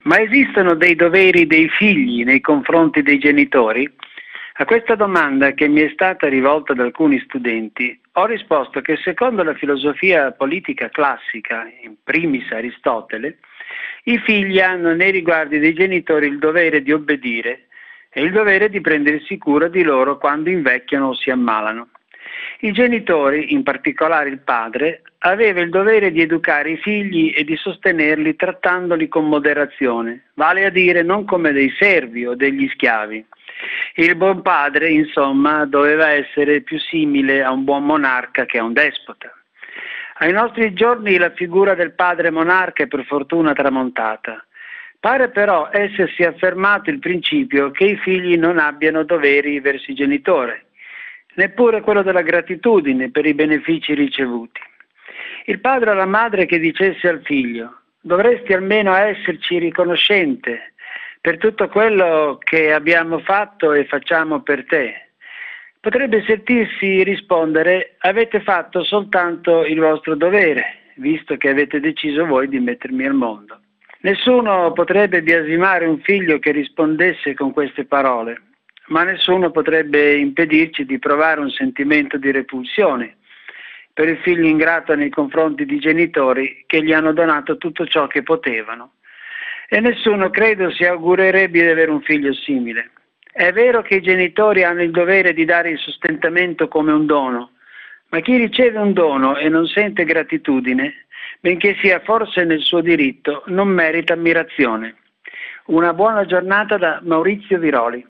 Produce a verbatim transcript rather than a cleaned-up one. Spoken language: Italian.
Ma esistono dei doveri dei figli nei confronti dei genitori? A questa domanda, che mi è stata rivolta da alcuni studenti, ho risposto che secondo la filosofia politica classica, in primis Aristotele, i figli hanno nei riguardi dei genitori il dovere di obbedire e il dovere di prendersi cura di loro quando invecchiano o si ammalano. I genitori, in particolare il padre, aveva il dovere di educare i figli e di sostenerli trattandoli con moderazione, vale a dire non come dei servi o degli schiavi. Il buon padre, insomma, doveva essere più simile a un buon monarca che a un despota. Ai nostri giorni la figura del padre monarca è per fortuna tramontata. Pare però essersi affermato il principio che i figli non abbiano doveri verso i genitori, neppure quello della gratitudine per i benefici ricevuti. Il padre o la madre che dicesse al figlio: dovresti almeno esserci riconoscente per tutto quello che abbiamo fatto e facciamo per te, potrebbe sentirsi rispondere: avete fatto soltanto il vostro dovere, visto che avete deciso voi di mettermi al mondo. Nessuno potrebbe biasimare un figlio che rispondesse con queste parole, ma nessuno potrebbe impedirci di provare un sentimento di repulsione per il figlio ingrato nei confronti di genitori che gli hanno donato tutto ciò che potevano. E nessuno, credo, si augurerebbe di avere un figlio simile. È vero che i genitori hanno il dovere di dare il sostentamento come un dono, ma chi riceve un dono e non sente gratitudine, benché sia forse nel suo diritto, non merita ammirazione. Una buona giornata da Maurizio Viroli.